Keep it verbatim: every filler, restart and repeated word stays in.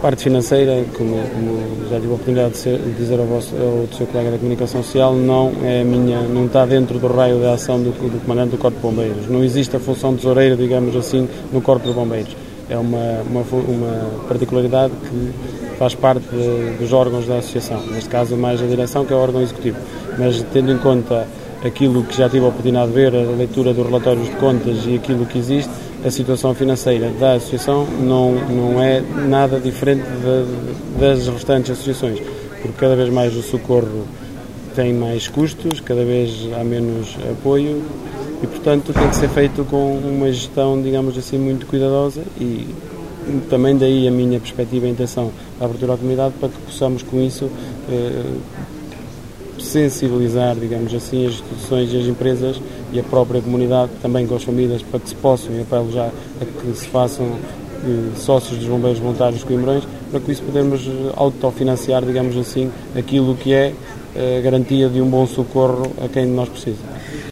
parte financeira, como, como já tive a oportunidade de, ser, de dizer ao, vosso, ao seu colega da Comunicação Social, não, é a minha, não está dentro do raio de ação do, do comandante do Corpo de Bombeiros. Não existe a função tesoureira, digamos assim, no Corpo de Bombeiros. É uma, uma, uma particularidade que faz parte de, dos órgãos da Associação, neste caso mais a direção, que é o órgão executivo. Mas tendo em conta aquilo que já tive a oportunidade de ver, a leitura dos relatórios de contas e aquilo que existe, a situação financeira da Associação não, não é nada diferente de, das restantes associações, porque cada vez mais o socorro tem mais custos, cada vez há menos apoio e, portanto, tem que ser feito com uma gestão, digamos assim, muito cuidadosa e também daí a minha perspectiva e intenção da abertura à comunidade para que possamos com isso eh, sensibilizar, digamos assim, as instituições e as empresas e a própria comunidade, também com as famílias, para que se possam, e apelo já a que se façam eh, sócios dos bombeiros voluntários de Coimbrões, para que isso podermos autofinanciar, digamos assim, aquilo que é a garantia de um bom socorro a quem de nós precisa.